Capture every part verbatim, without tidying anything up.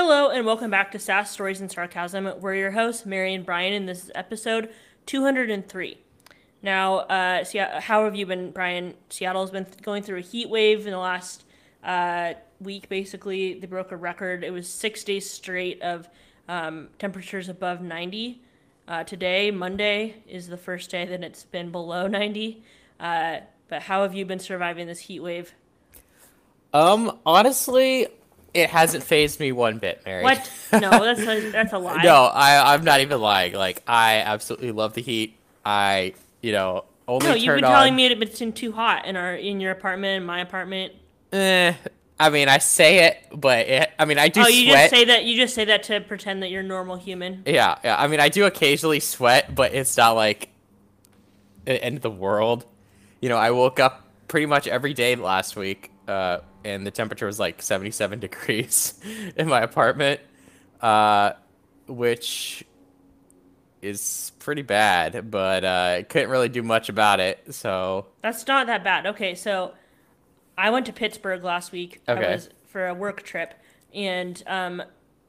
Hello and welcome back to Sass Stories and Sarcasm. We're your hosts, Mary and Brian, and this is episode two hundred three. Now, uh, Se- how have you been, Brian? Seattle's been th- going through a heat wave in the last uh, week, basically. They broke a record. It was six days straight of um, temperatures above ninety. Uh, today, Monday, is the first day that it's been below ninety. Uh, but how have you been surviving this heat wave? Um, honestly, it hasn't phased me one bit, Mary. What? No, that's a, that's a lie. No, I I'm not even lying. Like I absolutely love the heat. I, you know, No, only you've turn been telling on me it's been too hot in our in your apartment, in my apartment. eh, I mean, I say it, but it, I mean, I do Oh, you just sweat. say that you just say that to pretend that you're a normal human. Yeah, yeah. I mean, I do occasionally sweat, but it's not like the end of the world. You know, I woke up pretty much every day last week, uh, and the temperature was like seventy-seven degrees in my apartment, uh, which is pretty bad, but uh, I couldn't really do much about it. So, That's not that bad. Okay, so I went to Pittsburgh last week. I okay. was for a work trip, and um,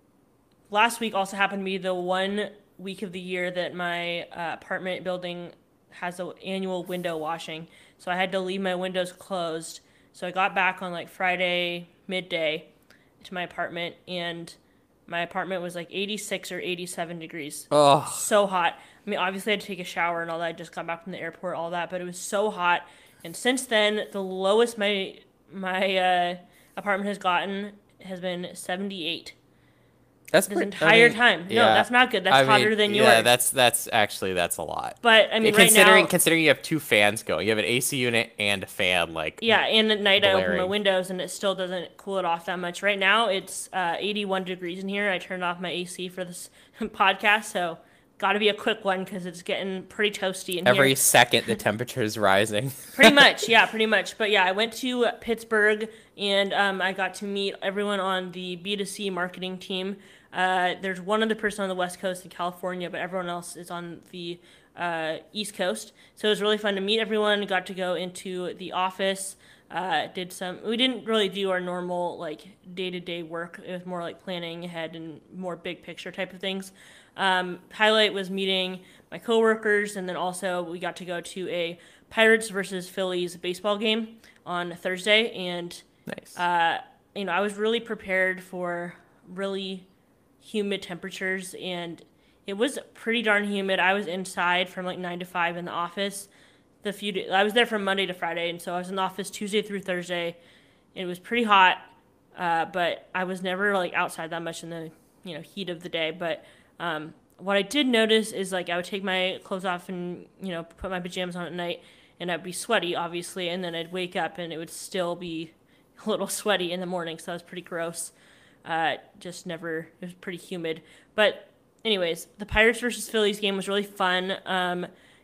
last week also happened to be the one week of the year that my uh, apartment building has an annual window washing. So I had to leave my windows closed. So I got back on like Friday midday to my apartment, and my apartment was like eighty-six or eighty-seven degrees. Oh, So hot. I mean, obviously I had to take a shower and all that. I just got back from the airport, all that, but it was so hot. And since then, the lowest my my uh, apartment has gotten has been seventy-eight that's this pretty. entire I mean, time. No, yeah. that's not good. That's I hotter mean, than yeah. yours. That's that's actually that's a lot. But I mean, right Considering now, considering you have two fans going, you have an A C unit and a fan, like yeah, and at night I open my blaring. windows and it still doesn't cool it off that much. Right now, it's uh, eighty-one degrees in here. I turned off my A C for this podcast, so got to be a quick one because it's getting pretty toasty in Every here. second the temperature is rising. Pretty much, yeah, pretty much. But yeah, I went to Pittsburgh and um, I got to meet everyone on the B two C marketing team. Uh, there's one other person on the West Coast in California, but everyone else is on the uh, East Coast. So it was really fun to meet everyone. Got to go into the office. Uh, did some. We didn't really do our normal like day to day work. It was more like planning ahead and more big picture type of things. Um, highlight was meeting my coworkers, and then also we got to go to a Pirates versus Phillies baseball game on Thursday, and Nice. uh, you know I was really prepared for really humid temperatures, and it was pretty darn humid. I was inside from like nine to five in the office. The few days, I was there from Monday to Friday, and so I was in the office Tuesday through Thursday. It was pretty hot, uh, but I was never like outside that much in the you know heat of the day. But um, what I did notice is like I would take my clothes off and you know put my pajamas on at night, and I'd be sweaty, obviously, and then I'd wake up and it would still be a little sweaty in the morning. So that was pretty gross. Uh, just never. It was pretty humid. But anyways, the Pirates versus Phillies game was really fun, um,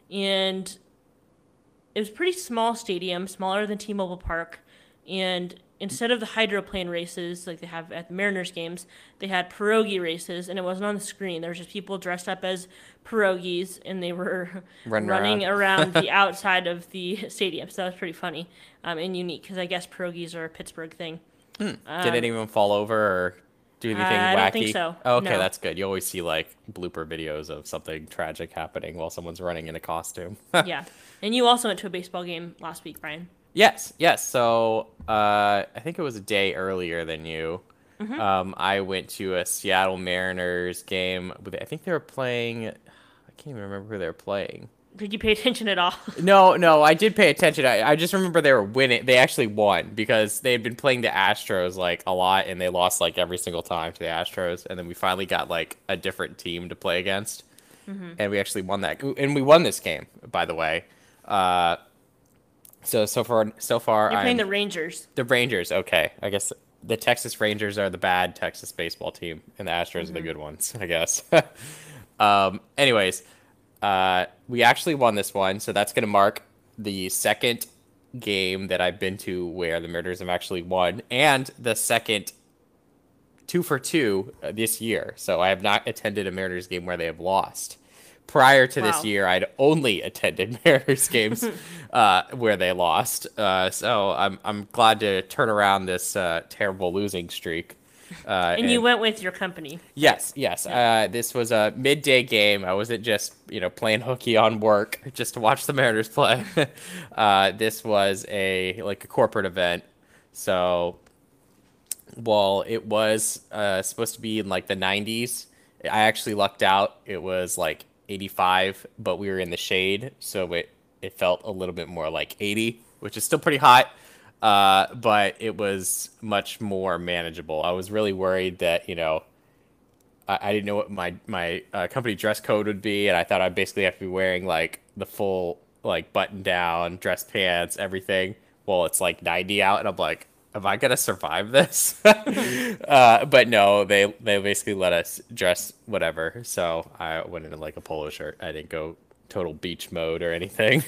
and it was a pretty small stadium, smaller than T-Mobile Park, and instead of the hydroplane races like they have at the Mariners games, they had pierogi races, and it wasn't on the screen. There was just people dressed up as pierogies, and they were Running running around. around the outside of the stadium. So that was pretty funny um, and unique because I guess pierogies are a Pittsburgh thing. Did anyone fall over or do anything I wacky? don't think so. Oh, okay, No. that's good. You always see like blooper videos of something tragic happening while someone's running in a costume. Yeah, and you also went to a baseball game last week, Brian. Yes, yes. So uh, I think it was a day earlier than you. Mm-hmm. Um, I went to a Seattle Mariners game. With, I think they were playing. I can't even remember who they were playing. Did you pay attention at all? No, no, I did pay attention. I, I just remember they were winning. They actually won because they had been playing the Astros like a lot, and they lost like every single time to the Astros. And then we finally got like a different team to play against, Mm-hmm. and we actually won that. And we won this game, by the way. Uh, so so far, so far, You're playing I'm the Rangers. the Rangers. Okay, I guess the Texas Rangers are the bad Texas baseball team, and the Astros are the Mm-hmm. good ones, I guess. um, anyways. Uh, we actually won this one, so that's going to mark the second game that I've been to where the Mariners have actually won, and the second two for two uh, this year. So I have not attended a Mariners game where they have lost. Prior to this Wow. year, I'd only attended Mariners games uh, where they lost. Uh, so I'm I'm glad to turn around this uh, terrible losing streak. Uh, And you went with your company. Yes, yes. Uh, this was a midday game. I wasn't just, you know, playing hooky on work just to watch the Mariners play. uh, this was a like a corporate event. So, while it was uh, supposed to be in like the nineties, I actually lucked out. It was like eighty-five, but we were in the shade, so it it felt a little bit more like eighty, which is still pretty hot. Uh, but it was much more manageable. I was really worried that, you know, I, I didn't know what my my uh, company dress code would be, and I thought I'd basically have to be wearing like the full like button down dress pants, everything. Well, it's like ninety out, and I'm like, am I gonna survive this? uh, but no, they they basically let us dress whatever. So I went in like a polo shirt. I didn't go total beach mode or anything.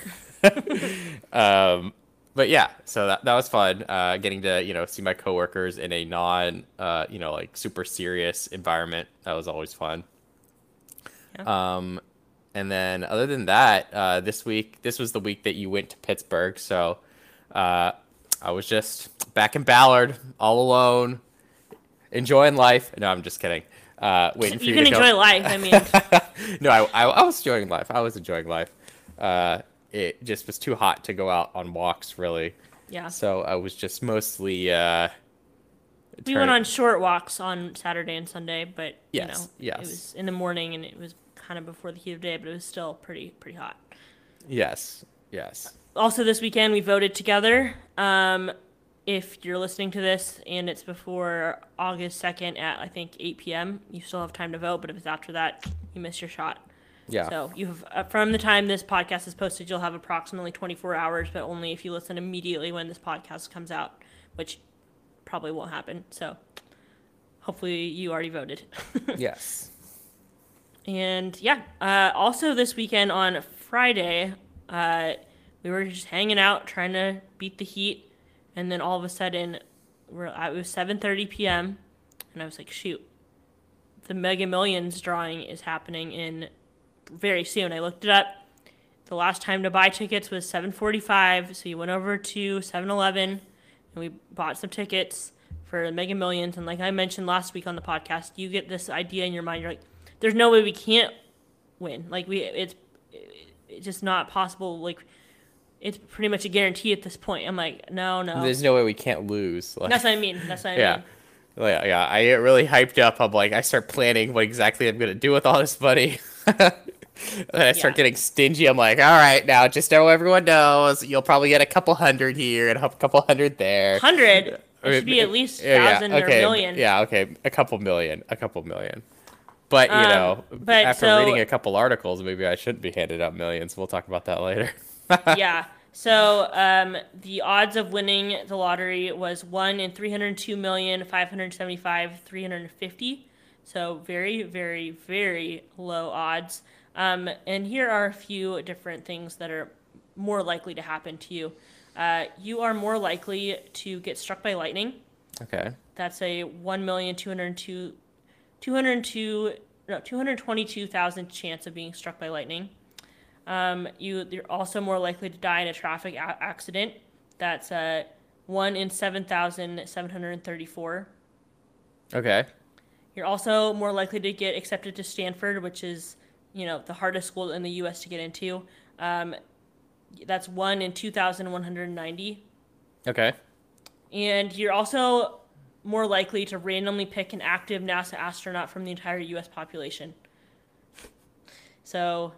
um, but yeah, so that that was fun. Uh, getting to, you know, see my coworkers in a non, uh, you know, like super serious environment. That was always fun. Yeah. Um, and then other than that, uh, this week, this was the week that you went to Pittsburgh. So, uh, I was just back in Ballard, all alone, enjoying life. No, I'm just kidding. Uh, waiting for You you, can to enjoy go. life. I mean, No, I, I, I was enjoying life. I was enjoying life. Uh, it just was too hot to go out on walks, really. yeah. So I was just mostly. Uh, We turn- went on short walks on Saturday and Sunday, but you Yes, know, yes. it was in the morning and it was kind of before the heat of day, but it was still pretty pretty hot. Yes, yes. Also, this weekend we voted together. Um, if you're listening to this and it's before August second at I think eight p.m., you still have time to vote. But if it's after that, you miss your shot. Yeah. So you have uh, from the time this podcast is posted, you'll have approximately twenty-four hours, but only if you listen immediately when this podcast comes out, which probably won't happen. So hopefully you already voted. Yes. And yeah, uh, also this weekend on Friday, uh, we were just hanging out trying to beat the heat, and then all of a sudden, we're it was seven thirty p.m. and I was like, shoot, the Mega Millions drawing is happening in very soon. I looked it up. The last time to buy tickets was seven forty-five, so you went over to seven eleven and we bought some tickets for the Mega Millions. And like I mentioned last week on the podcast, you get this idea in your mind. You're like, there's no way we can't win. Like we, it's, it's just not possible. Like it's pretty much a guarantee at this point. I'm like, no, no. There's no way we can't lose. Like, That's what I mean. That's what I yeah. mean. Yeah, yeah. I get really hyped up. I'm like, I start planning what exactly I'm gonna do with all this money. And then I start Yeah. getting stingy. I'm like, all right, now just so everyone knows, you'll probably get a couple hundred here and a couple hundred there. Hundred. It should be at least Yeah, thousand yeah, okay, or million. Yeah, okay, a couple million, a couple million. But you Um, know, but after so- reading a couple articles, maybe I shouldn't be handed out millions. We'll talk about that later. Yeah. So um, the odds of winning the lottery was one in three hundred two million five hundred seventy-five three hundred fifty. So very, very, very low odds. Um, and here are a few different things that are more likely to happen to you. Uh, you are more likely to get struck by lightning. Okay. That's a one million two hundred two, two hundred two, no, two hundred twenty-two thousand chance of being struck by lightning. Um, you, you're also more likely to die in a traffic a- accident. That's uh, one in seven thousand seven hundred thirty-four. Okay. You're also more likely to get accepted to Stanford, which is, you know, the hardest school in the U S to get into. Um, that's one in two thousand one hundred ninety. Okay. And you're also more likely to randomly pick an active NASA astronaut from the entire U S population. So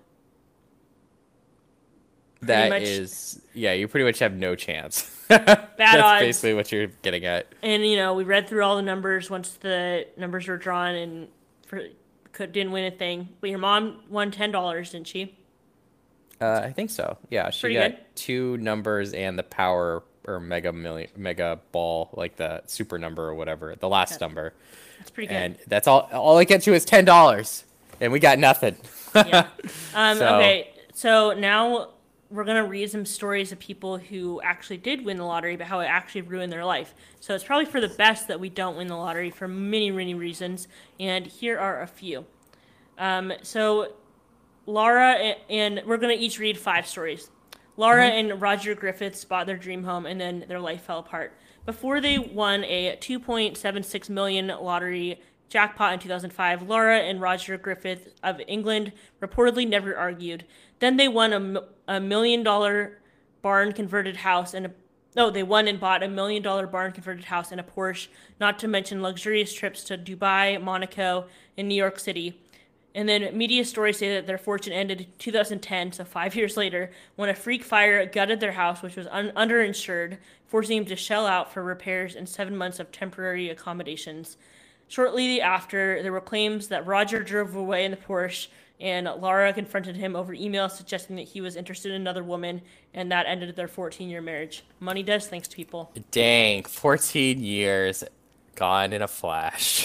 That much- is, yeah, you pretty much have no chance. Bad That's odds. basically what you're getting at. And you know, we read through all the numbers once the numbers were drawn, and for, could didn't win a thing. But your mom won ten dollars, didn't she? Uh, I think so. Yeah, she Pretty got good. two numbers and the power or mega million, mega ball, like the super number or whatever, the last Yeah. number. That's pretty good. And that's all. All I get to is ten dollars, and we got nothing. Yeah. Um, So- Okay, so now we're gonna read some stories of people who actually did win the lottery, but how it actually ruined their life. So it's probably for the best that we don't win the lottery for many, many reasons. And here are a few. Um, so Laura, a- and we're gonna each read five stories. Laura Mm-hmm. and Roger Griffiths bought their dream home, and then their life fell apart. Before they won a two point seven six million lottery jackpot in two thousand five, Laura and Roger Griffith of England reportedly never argued. Then they won a, a million dollar barn converted house and a no, they won and bought a million dollar barn converted house and a Porsche, not to mention luxurious trips to Dubai, Monaco, and New York City. And then media stories say that their fortune ended in two thousand ten, so five years later, when a freak fire gutted their house, which was un- underinsured, forcing them to shell out for repairs and seven months of temporary accommodations. Shortly after, there were claims that Roger drove away in the Porsche, and Laura confronted him over email suggesting that he was interested in another woman, and that ended their fourteen-year marriage. Money does things to people. Dang, fourteen years gone in a flash.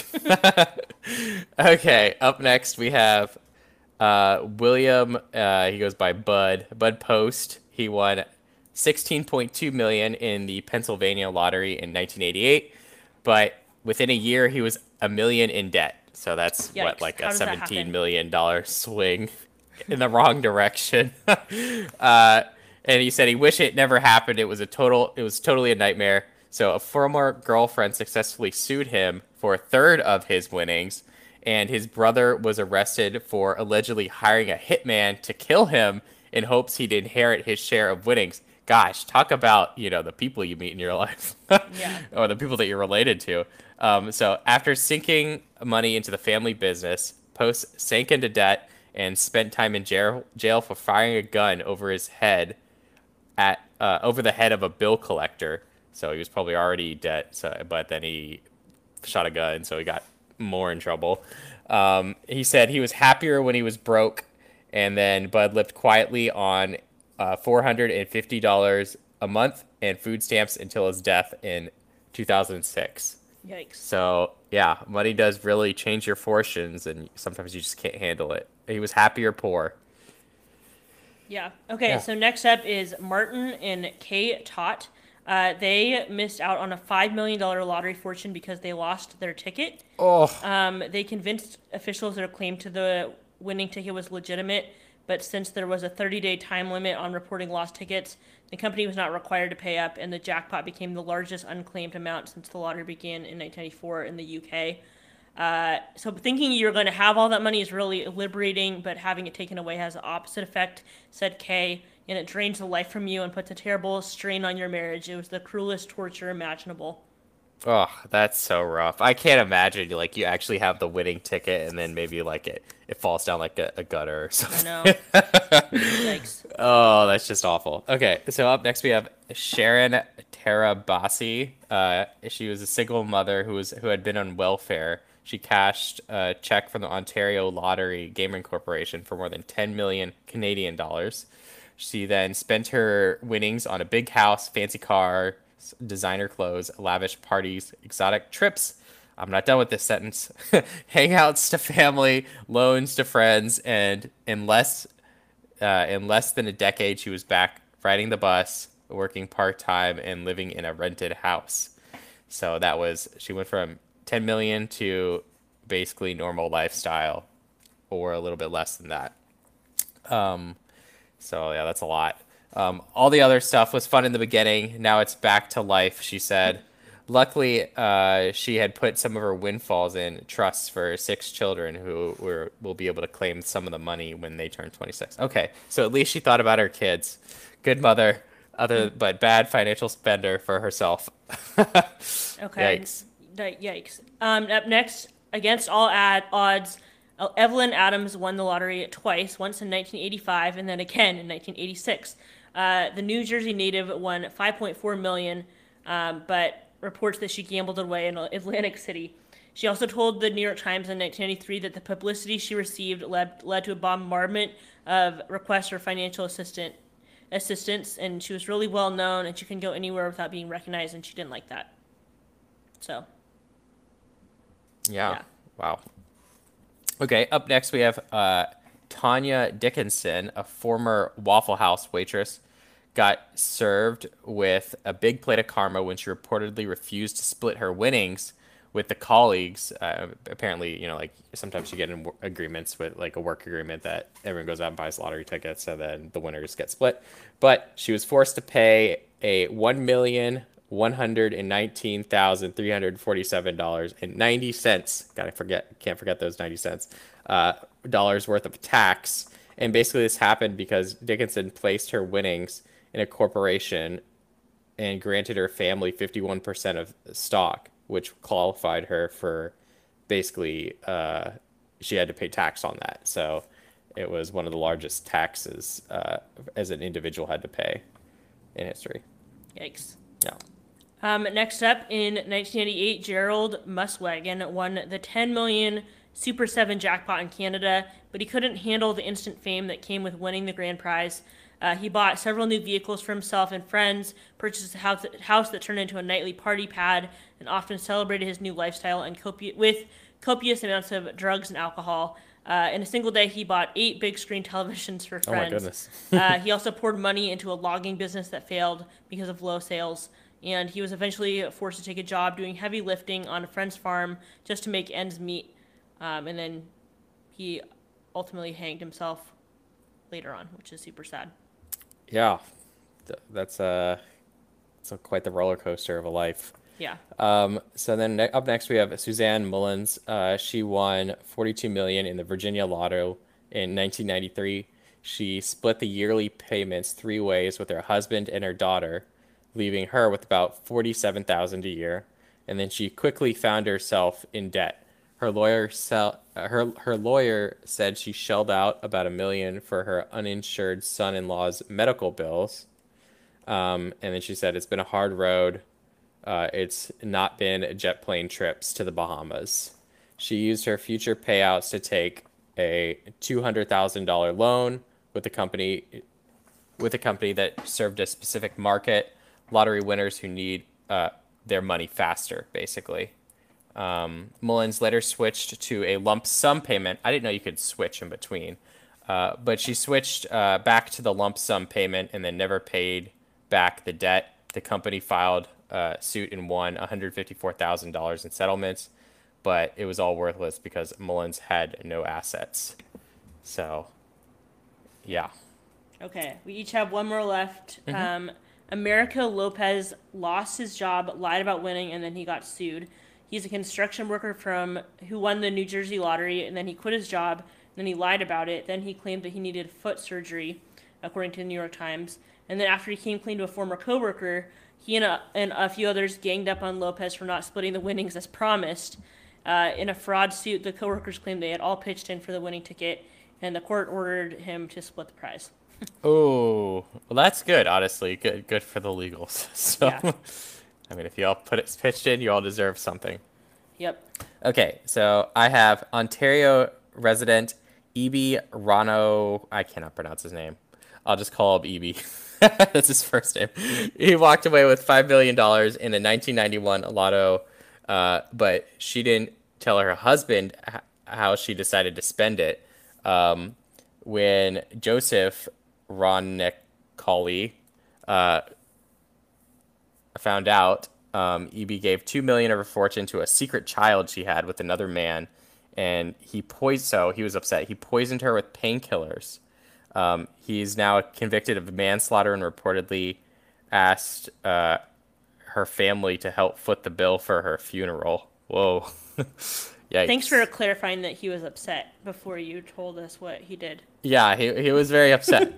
Okay, up next we have uh, William. Uh, he goes by Bud. Bud Post. He won sixteen point two million dollars in the Pennsylvania lottery in nineteen eighty-eight, but within a year he was a million in debt. So that's Yikes. what, like How a does that seventeen happen? million dollar swing in the wrong direction. uh, and he said he wished it never happened. It was a total. It was totally a nightmare. So a former girlfriend successfully sued him for a third of his winnings, and his brother was arrested for allegedly hiring a hitman to kill him in hopes he'd inherit his share of winnings. Gosh, talk about, you know, the people you meet in your life. Yeah. Or the people that you're related to. Um, so after sinking money into the family business, Post sank into debt and spent time in jail, jail for firing a gun over his head at uh, over the head of a bill collector. So he was probably already dead, so, but then he shot a gun, so he got more in trouble. Um, he said he was happier when he was broke, and then Bud lived quietly on uh, four hundred fifty dollars a month and food stamps until his death in two thousand six. Yikes. So, yeah, money does really change your fortunes, and sometimes you just can't handle it. He was happy or poor. Yeah. Okay, Yeah. so next up is Martin and Kay Tot. Uh, they missed out on a five million dollars lottery fortune because they lost their ticket. Oh, Um, they convinced officials their claim to the winning ticket was legitimate, but since there was a thirty-day time limit on reporting lost tickets, the company was not required to pay up, and the jackpot became the largest unclaimed amount since the lottery began in nineteen ninety-four in the U K. Uh, so thinking you're going to have all that money is really liberating, but having it taken away has the opposite effect, said Kay, and it drains the life from you and puts a terrible strain on your marriage. It was the cruelest torture imaginable. oh, that's so rough. I can't imagine like you actually have the winning ticket and then maybe like it it falls down like a, a gutter or I something. know. Yikes. Oh, that's just awful. Okay, so up next we have Sharon Tarabasi. Uh, she was a single mother who was who had been on welfare. She cashed a check from the Ontario Lottery Gaming Corporation for more than ten million Canadian dollars. She then spent her winnings on a big house, fancy car, designer clothes, lavish parties, exotic trips. I'm not done with this sentence. Hangouts to family, loans to friends, and in less uh, in less than a decade, she was back riding the bus, working part time, and living in a rented house. So that was she went from ten million to basically normal lifestyle, or a little bit less than that. Um, so yeah, that's a lot. Um, all the other stuff was fun in the beginning. Now it's back to life, she said. Luckily, uh, she had put some of her windfalls in trusts for six children who were will be able to claim some of the money when they turn twenty-six. Okay, so at least she thought about her kids. Good mother, other but bad financial spender for herself. Okay. Yikes. D- Yikes. Um, up next, against all ad- odds, uh, Evelyn Adams won the lottery twice, once in nineteen eighty-five and then again in nineteen eighty-six. Uh, the New Jersey native won five point four million dollars, um, but reports that she gambled away in Atlantic City. She also told the New York Times in nineteen ninety-three that the publicity she received led, led to a bombardment of requests for financial assistant assistance, and she was really well known, and she couldn't go anywhere without being recognized, and she didn't like that. So, Yeah. Yeah. Wow. Okay, up next we have uh, Tanya Dickinson, a former Waffle House waitress, got served with a big plate of karma when she reportedly refused to split her winnings with the colleagues. Uh, apparently, you know, like sometimes you get in w- agreements with like a work agreement that everyone goes out and buys lottery tickets, and then the winners get split. But she was forced to pay a one million one hundred and nineteen thousand three hundred forty-seven dollars and ninety cents. Gotta forget, can't forget those ninety cents. Uh, dollars worth of tax. And basically, this happened because Dickinson placed her winnings in a corporation and granted her family fifty-one percent of stock, which qualified her for basically, uh, she had to pay tax on that. So it was one of the largest taxes uh, as an individual had to pay in history. Yikes. Yeah. Um, next up, in nineteen eighty-eight, Gerald Muswagon won the ten million Super seven jackpot in Canada, but he couldn't handle the instant fame that came with winning the grand prize. Uh, he bought several new vehicles for himself and friends, purchased a house, house that turned into a nightly party pad, and often celebrated his new lifestyle and copi- with copious amounts of drugs and alcohol. Uh, in a single day, he bought eight big screen televisions for friends. Oh my goodness. uh, he also poured money into a logging business that failed because of low sales. And he was eventually forced to take a job doing heavy lifting on a friend's farm just to make ends meet. Um, and then he ultimately hanged himself later on, which is super sad. Yeah, Th- that's uh, it's a, quite the roller coaster of a life. Yeah. Um, so then ne- up next we have Suzanne Mullins. Uh, she won forty-two million in the Virginia Lotto in nineteen ninety-three. She split the yearly payments three ways with her husband and her daughter, leaving her with about forty-seven thousand a year. And then she quickly found herself in debt. Her lawyer sell, uh, her her lawyer said she shelled out about a million for her uninsured son-in-law's medical bills. Um, and then she said it's been a hard road. Uh, it's not been jet plane trips to the Bahamas. She used her future payouts to take a two hundred thousand dollar loan with a company with a company that served a specific market, lottery winners who need uh, their money faster, basically. Um, Mullins later switched to a lump sum payment. I didn't know you could switch in between, uh, but she switched uh, back to the lump sum payment and then never paid back the debt. The company filed uh, suit and won one hundred fifty-four thousand dollars in settlements, but it was all worthless because Mullins had no assets. So, yeah. Okay, we each have one more left. Mm-hmm. Um, America Lopez lost his job, lied about winning, and then he got sued. He's a construction worker from who won the New Jersey lottery, and then he quit his job. And then he lied about it. Then he claimed that he needed foot surgery, according to the New York Times. And then after he came clean to a former coworker, he and a, and a few others ganged up on Lopez for not splitting the winnings as promised. Uh, in a fraud suit, the coworkers claimed they had all pitched in for the winning ticket, and the court ordered him to split the prize. Oh, well, that's good. Honestly, good, good for the legals. So, Yeah. I mean, if you all put it pitched in, you all deserve something. Yep. Okay, so I have Ontario resident E B Rano. I cannot pronounce his name. I'll just call him E B. That's his first name. He walked away with five million dollars in a nineteen ninety-one lotto, uh, but she didn't tell her husband h- how she decided to spend it. Um, when Joseph Ronnicoli uh, found out, um, E B gave two million dollars of her fortune to a secret child she had with another man, and he poisoned. So he was upset. He poisoned her with painkillers. Um, he's now convicted of manslaughter and reportedly asked uh, her family to help foot the bill for her funeral. Whoa. Yikes. Thanks for clarifying that he was upset before you told us what he did. Yeah, he he was very upset.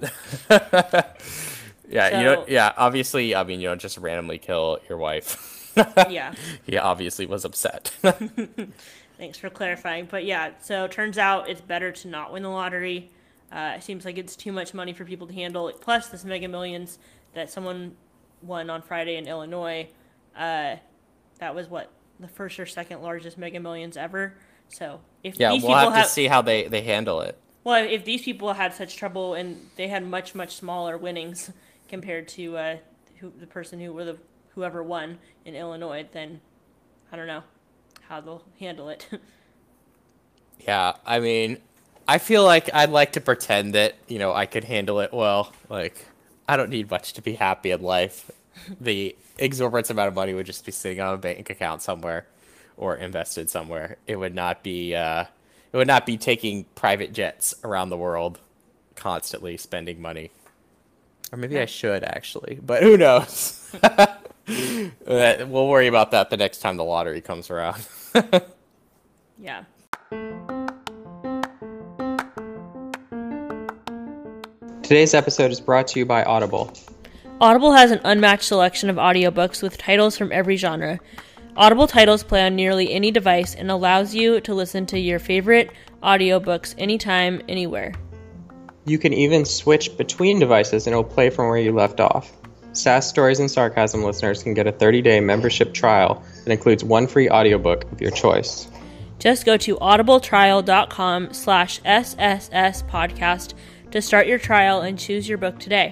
Yeah, So- you know, yeah, obviously, I mean, you don't just randomly kill your wife. Yeah. He obviously was upset. Thanks for clarifying. But yeah, so it turns out it's better to not win the lottery. Uh, it seems like it's too much money for people to handle. Plus, this Mega Millions that someone won on Friday in Illinois, uh, that was what, the first or second largest Mega Millions ever. So if Yeah, these we'll people have to see how they, they handle it. well, if these people had such trouble and they had much much smaller winnings compared to uh, who, the person who were the whoever won in Illinois, then I don't know how they'll handle it. Yeah, I mean, I feel like I'd like to pretend that, you know, I could handle it well. Like, I don't need much to be happy in life. The exorbitant amount of money would just be sitting on a bank account somewhere or invested somewhere. It would not be uh, it would not be taking private jets around the world, constantly spending money. Or maybe I should actually, but who knows? We'll worry about that the next time the lottery comes around. Yeah. Today's episode is brought to you by Audible. Audible has an unmatched selection of audiobooks with titles from every genre. Audible titles play on nearly any device and allows you to listen to your favorite audiobooks anytime, anywhere. You can even switch between devices and it'll play from where you left off. Sass Stories and Sarcasm listeners can get a thirty-day membership trial that includes one free audiobook of your choice. Just go to audibletrial.com slash SSS podcast to start your trial and choose your book today.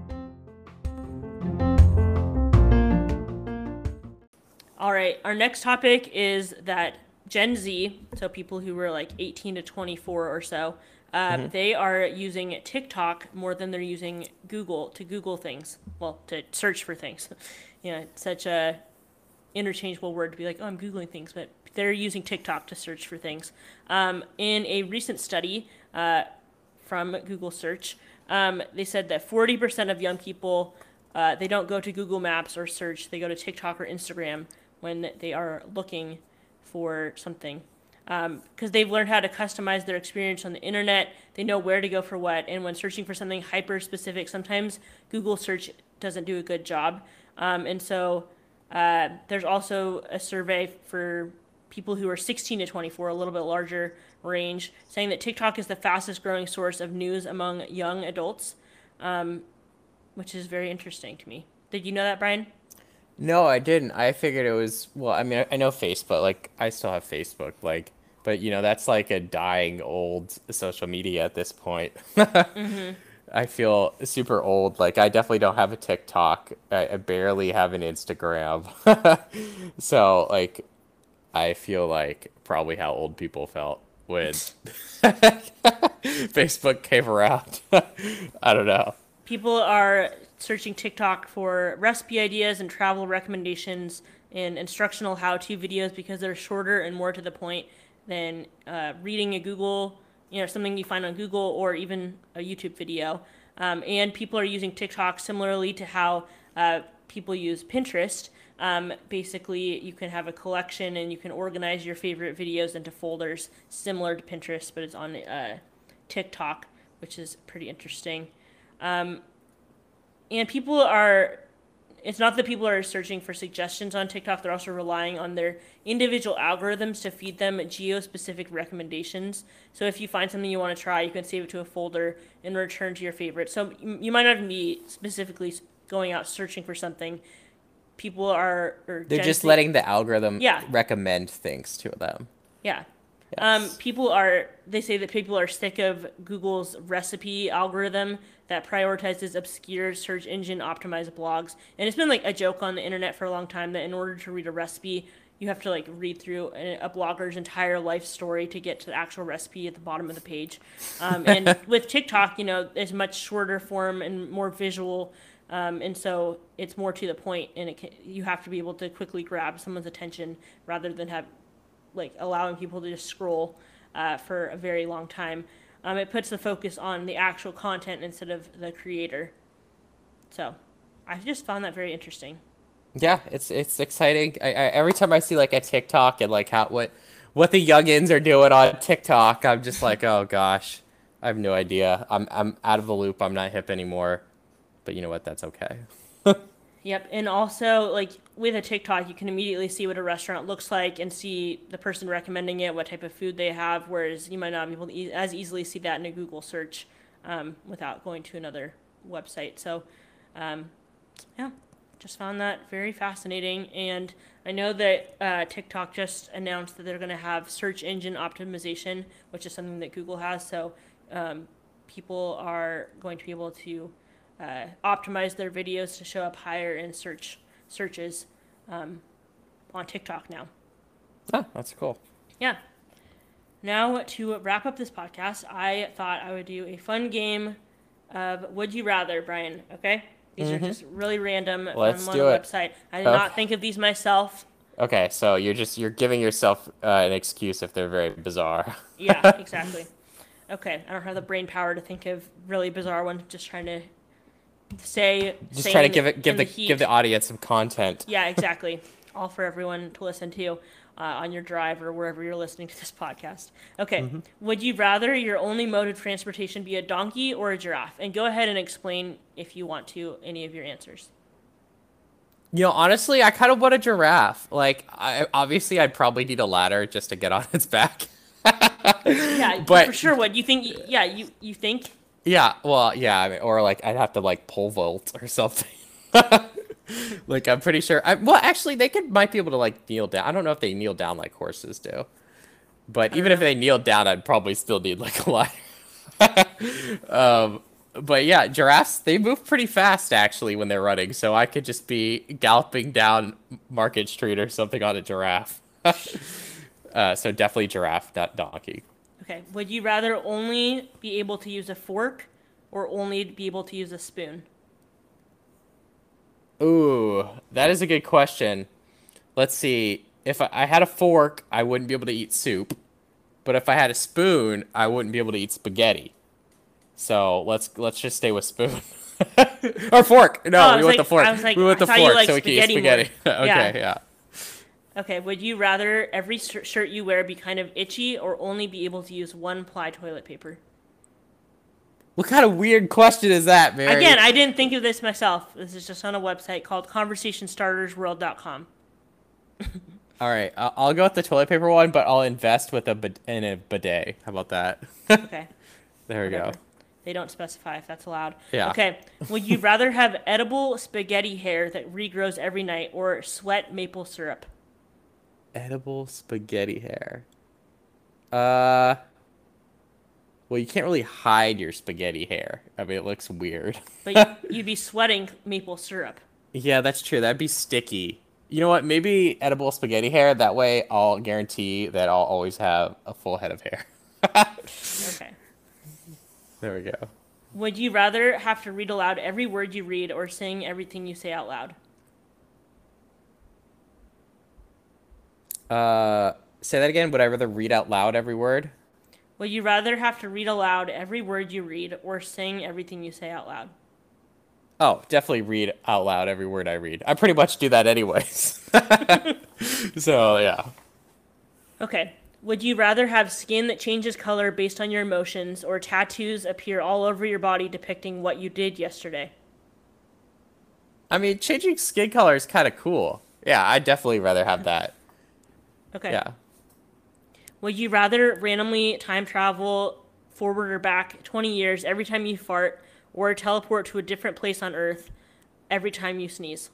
All right, our next topic is that Gen Z, so people who were like eighteen to twenty-four or so, uh, mm-hmm. they are using TikTok more than they're using Google to Google things. Well, to search for things. You know, it's such a interchangeable word to be like, oh, I'm Googling things, but they're using TikTok to search for things. Um, in a recent study, uh, from Google search, um, they said that forty percent of young people, uh, they don't go to Google Maps or search, they go to TikTok or Instagram when they are looking for something. Because um, they've learned how to customize their experience on the internet, they know where to go for what, and when searching for something hyper-specific, sometimes Google search doesn't do a good job. Um, and so uh, there's also a survey for people who are sixteen to twenty-four, a little bit larger range, saying that TikTok is the fastest growing source of news among young adults, um, which is very interesting to me. Did you know that, Brian? No, I didn't. I figured it was, well, I mean, I know Facebook, like, I still have Facebook, like, but, you know, that's like a dying old social media at this point. mm-hmm. I feel super old. Like, I definitely don't have a TikTok. I, I barely have an Instagram. So, like, I feel like probably how old people felt when Facebook came around. I don't know. People are searching TikTok for recipe ideas and travel recommendations and instructional how-to videos because they're shorter and more to the point than uh, reading a Google, you know, something you find on Google or even a YouTube video. Um, and people are using TikTok similarly to how uh, people use Pinterest. Um, basically, you can have a collection and you can organize your favorite videos into folders similar to Pinterest, but it's on uh, TikTok, which is pretty interesting. Um, and people are, it's not that people are searching for suggestions on TikTok, they're also relying on their individual algorithms to feed them geo-specific recommendations. So if you find something you want to try, you can save it to a folder and return to your favorite. So you might not even be specifically going out searching for something. People are... Or They're Gen just Z, letting the algorithm yeah. recommend things to them. Yeah. Yes. Um, people are, they say that people are sick of Google's recipe algorithm that prioritizes obscure search engine optimized blogs. And it's been like a joke on the internet for a long time that in order to read a recipe, you have to like read through a, a blogger's entire life story to get to the actual recipe at the bottom of the page. Um, and with TikTok, you know, it's much shorter form and more visual. Um, and so it's more to the point, and it can, you have to be able to quickly grab someone's attention rather than have like allowing people to just scroll uh, for a very long time. Um, it puts the focus on the actual content instead of the creator. So I just found that very interesting. Yeah, it's it's exciting. I, I every time I see like a TikTok and like how what what the youngins are doing on TikTok, I'm just like, oh gosh, I have no idea. I'm I'm out of the loop. I'm not hip anymore. But you know what? That's okay. Yep, and also like with a TikTok, you can immediately see what a restaurant looks like and see the person recommending it, what type of food they have. Whereas you might not be able to e- as easily see that in a Google search um, without going to another website. So, um, yeah, just found that very fascinating. And I know that uh, TikTok just announced that they're going to have search engine optimization, which is something that Google has. So um, people are going to be able to Uh, optimize their videos to show up higher in search searches um, on TikTok now. Oh, that's cool. Yeah. Now, to wrap up this podcast, I thought I would do a fun game of Would You Rather, Brian, okay? These mm-hmm. are just really random Let's on do one it. website. I did oh. not think of these myself. Okay, so you're just you're giving yourself uh, an excuse if they're very bizarre. Yeah, exactly. Okay, I don't have the brain power to think of really bizarre ones. Just trying to say, Just try to saying give it give in the, the heat. give the audience some content. Yeah, exactly. All for everyone to listen to uh, on your drive or wherever you're listening to this podcast. Okay. Mm-hmm. Would you rather your only mode of transportation be a donkey or a giraffe? And go ahead and explain if you want to any of your answers. You know, honestly, I kind of want a giraffe. Like, I obviously I'd probably need a ladder just to get on its back. Yeah, But- for sure would. You think? Yeah, you you think? Yeah, well, yeah, I mean, or like I'd have to like pole vault or something. Like I'm pretty sure. I, well, actually, they could might be able to like kneel down. I don't know if they kneel down like horses do. But even if they kneeled down, I'd probably still need like a ladder. um, but yeah, giraffes they move pretty fast actually when they're running. So I could just be galloping down Market Street or something on a giraffe. uh, so definitely giraffe, not donkey. Okay. Would you rather only be able to use a fork or only be able to use a spoon? Ooh, that is a good question. Let's see. If I, I had a fork, I wouldn't be able to eat soup. But if I had a spoon, I wouldn't be able to eat spaghetti. So let's let's just stay with spoon. Or fork. No, Oh, I we was went like- the fork. I was like, we went I the thought you fork liked so we can eat spaghetti spaghetti. more. Okay, Yeah. yeah. Okay. Would you rather every sh- shirt you wear be kind of itchy or only be able to use one ply toilet paper? What kind of weird question is that, Mary? Again, I didn't think of this myself. This is just on a website called conversation starters world dot com. All right, I'll, I'll go with the toilet paper one, but I'll invest with a bid- in a bidet. How about that? Okay. There we go. Whatever. They don't specify if that's allowed. Yeah. Okay. Would you rather have edible spaghetti hair that regrows every night or sweat maple syrup? Edible spaghetti hair. Uh. Well, you can't really hide your spaghetti hair. I mean, it looks weird. But you- you'd be sweating maple syrup. Yeah, that's true. That'd be sticky. You know what? Maybe edible spaghetti hair. That way, I'll guarantee that I'll always have a full head of hair. Okay. There we go. Would you rather have to read aloud every word you read or sing everything you say out loud? Uh, say that again. Would I rather read out loud every word? Would you rather have to read aloud every word you read or sing everything you say out loud? Oh, definitely read out loud every word I read. I pretty much do that anyways. So, yeah. Okay. Would you rather have skin that changes color based on your emotions or tattoos appear all over your body depicting what you did yesterday? I mean, changing skin color is kind of cool. Yeah, I'd definitely rather have that. Okay. Yeah. Would you rather randomly time travel forward or back twenty years every time you fart or teleport to a different place on Earth every time you sneeze?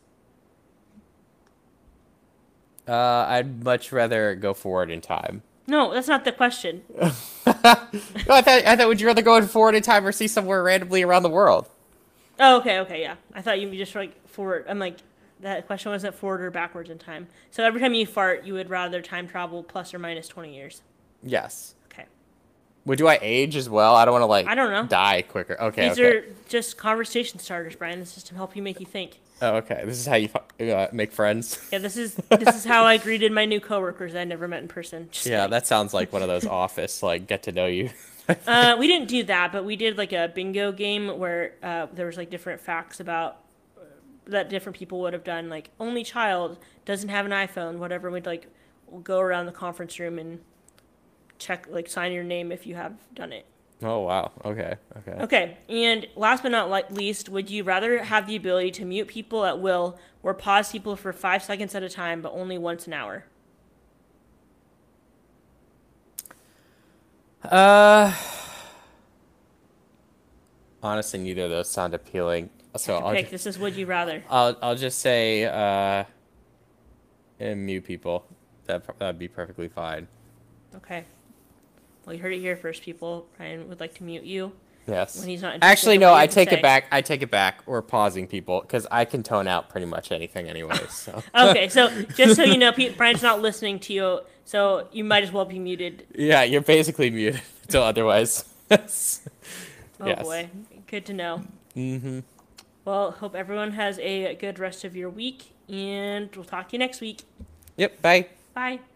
Uh, I'd much rather go forward in time. No, that's not the question. No, I thought, I thought, would you rather go forward in time or see somewhere randomly around the world? Oh, okay, okay, yeah. I thought you just like forward. I'm like, that question wasn't forward or backwards in time. So every time you fart, you would rather time travel plus or minus twenty years. Yes. Okay. Would do I age as well? I don't want to like. I don't know. Die quicker. Okay. These okay. are just conversation starters, Brian. This is to help you make you think. Oh, okay. This is how you uh, make friends. Yeah, this is this is how I greeted my new coworkers I never met in person. Just Yeah, kidding. that sounds like one of those office like get to know you. Uh, we didn't do that, but we did like a bingo game where uh, there was like different facts about uh, that different people would have done. Like only child doesn't have an iPhone, whatever. We'd like go around the conference room and check, like sign your name if you have done it. Oh wow. Okay. Okay. Okay, and last but not li- least, would you rather have the ability to mute people at will or pause people for five seconds at a time, but only once an hour? Uh. Honestly, neither of those sound appealing. So I'll Pick. ju- This is would you rather. I'll I'll just say uh. eh, mute people. That that'd be perfectly fine. Okay. Well, you heard it here first, people. Brian would like to mute you Yes. when he's not interested Actually, in no. what you I have to take say. it back. I take it back. We're pausing people because I can tone out pretty much anything, anyways. So. Okay, so just so you know, Pete, Brian's not listening to you, so you might as well be muted. Yeah, you're basically muted until otherwise. Yes. Oh Yes. boy, good to know. Mm-hmm. Well, hope everyone has a good rest of your week, and we'll talk to you next week. Yep. Bye. Bye.